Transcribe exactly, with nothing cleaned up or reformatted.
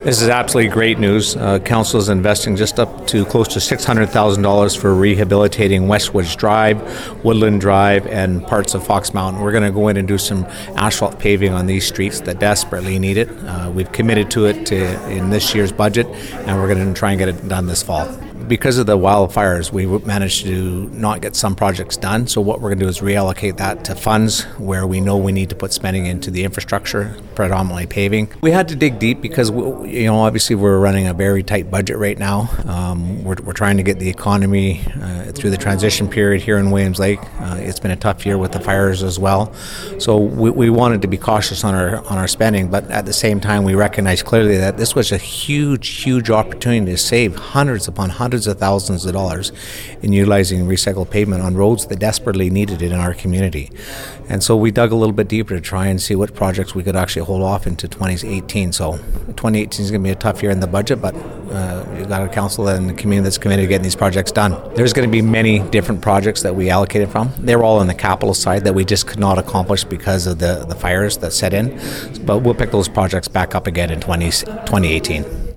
This is absolutely great news. Uh, Council is investing just up to close to six hundred thousand dollars for rehabilitating Westwoods Drive, Woodland Drive, and parts of Fox Mountain. We're going to go in and do some asphalt paving on these streets that desperately need it. Uh, we've committed to it to, in this year's budget, and we're going to try and get it done this fall. Because of the wildfires, we managed to not get some projects done. So what we're going to do is reallocate that to funds where we know we need to put spending into the infrastructure, predominantly paving. We had to dig deep because, you know, obviously we're running a very tight budget right now. Um, we're, we're trying to get the economy uh, through the transition period here in Williams Lake. Uh, it's been a tough year with the fires as well. So we, we wanted to be cautious on our on our spending, but at the same time we recognize clearly that this was a huge, huge opportunity to save hundreds upon hundreds of thousands of dollars in utilizing recycled pavement on roads that desperately needed it in our community. And so we dug a little bit deeper to try and see what projects we could actually hold off into twenty eighteen. So twenty eighteen is going to be a tough year in the budget, but uh, we've got a council and the community that's committed to getting these projects done. There's going to be many different projects that we allocated from. They're all on the capital side that we just could not accomplish because of the, the fires that set in. But we'll pick those projects back up again in twenty eighteen.